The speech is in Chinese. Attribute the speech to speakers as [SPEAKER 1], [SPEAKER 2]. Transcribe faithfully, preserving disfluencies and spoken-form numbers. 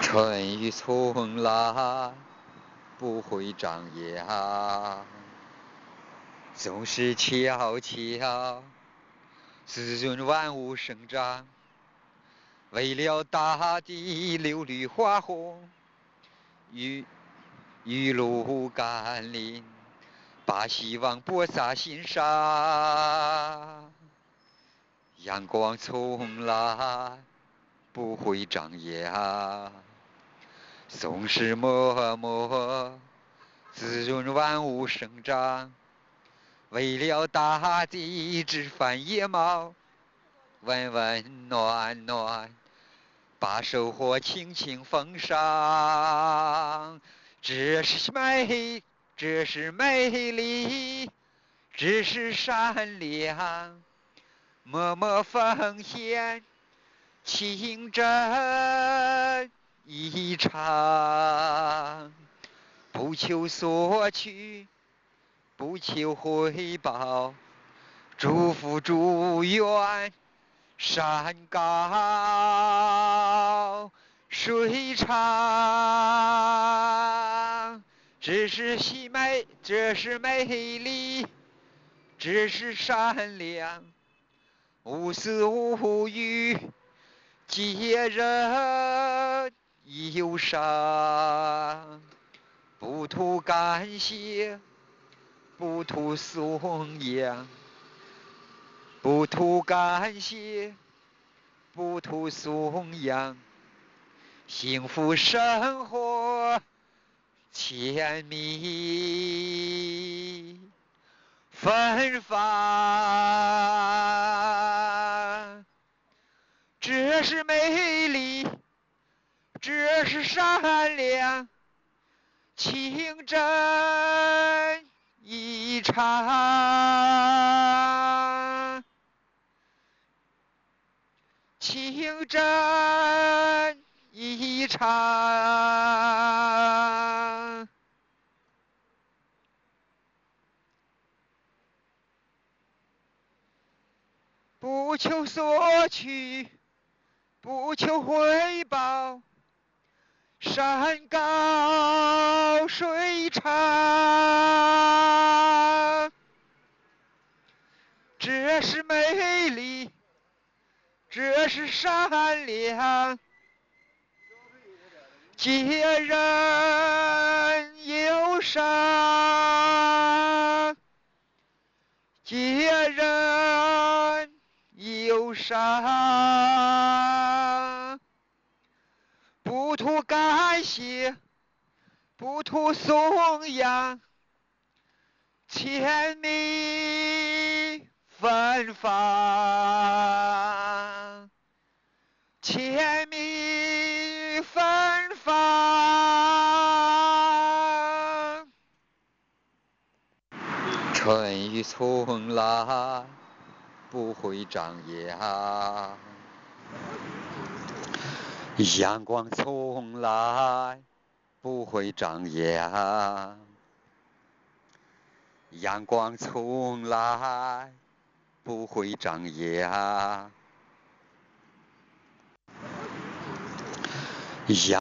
[SPEAKER 1] 春雨从来不会长芽，总是悄悄滋润万物生长。为了大地柳绿花红，雨雨露甘霖，把希望播撒心上。阳光从来不会长芽，总是默默滋润万物生长。为了大地枝繁叶茂，温温暖暖，把收获轻轻奉上。这是美，这是美丽，这是善良，默默奉献，情真意长。不求索取，不求回报，祝福祝愿山高水长。这是喜美，这是美丽，这是善良，无私无欲，皆人忧伤。不图感谢，不图颂扬，不图感谢，不图颂扬，幸福生活甜蜜芬芳。这是美丽，这是善良，情真意长，情真意长。不求索取，不求回报，山高水长。这是美丽，这是善良，皆人忧伤，皆人忧伤。不图感谢，不图颂扬，甜蜜芬芳，甜蜜芬芳。春雨从来不会长芽，阳光从来不会长芽，阳光从来不会长芽。阳